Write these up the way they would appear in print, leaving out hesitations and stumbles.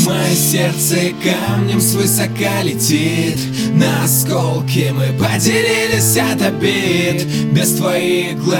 Мое сердце камнем свысока летит, на осколки мы поделились от обид. Без твоих глаз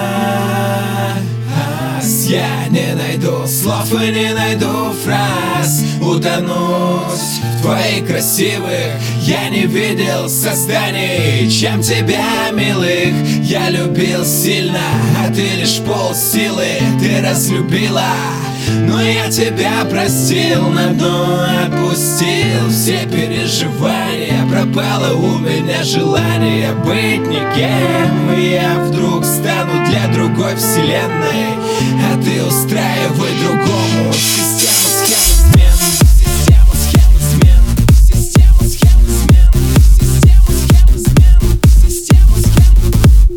я не найду слов и не найду фраз. Утонуть в твоих красивых я не видел созданий, чем тебя, милых. Я любил сильно, а ты лишь полсилы. Ты разлюбила, но я тебя простил, на дно отпустил все переживания. Пропало у меня желание быть никем, и я вдруг стану для другой вселенной, а ты устраивай другому систему схем измен. Систему схем измен. Систему схем измен. Систему схем измен. Систему схем.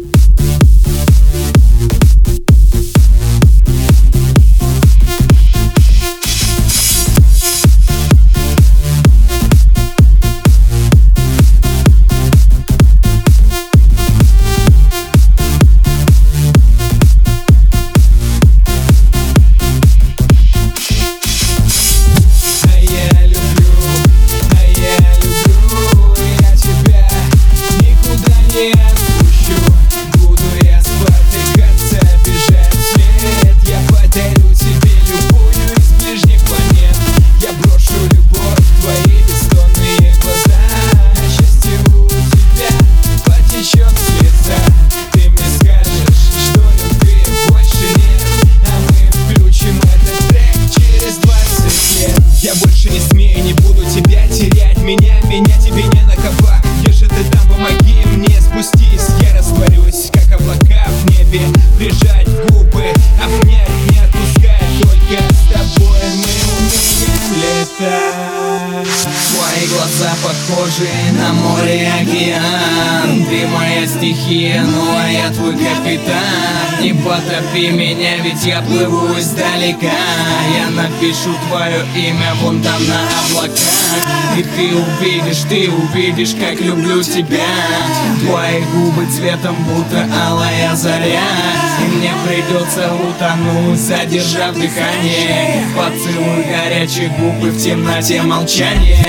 Меня тебе не наковать. Если ты там, помоги мне спустись. Я растворюсь, как облака в небе. Прижать губы, обнять, не отпускать. Только с тобой мы умеем летать. Твои глаза похожи на море и океан. Ты моя стихия, ну а я твой капитан. Не потопи меня, ведь я плыву издалека. Я напишу твое имя вон там на облаках. И ты увидишь, как люблю тебя. Твои губы цветом будто алая заря. И мне придется утонуть, задержав дыхание. Поцелуй горячие губы в темноте молчания.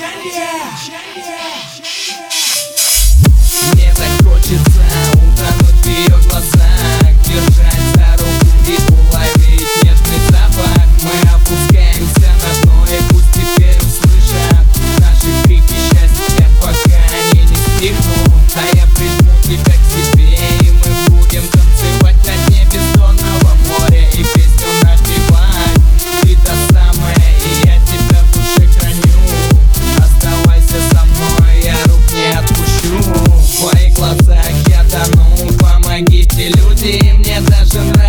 Мне так хочется утонуть в ее глазах, держать за руку и уловить нежный запах. Мы опускаемся на дно, и пусть теперь услышат наши крики счастья, пока они не стихнут. А я прижму тебя к себе, и мы будем танцевать на дне бездонного моря и песню напевать. Ты та самая, и я тебя в душе храню. Оставайся со мной, я рук не отпущу. В твоих глазах я тону, помогите, люди, мне даже нравится.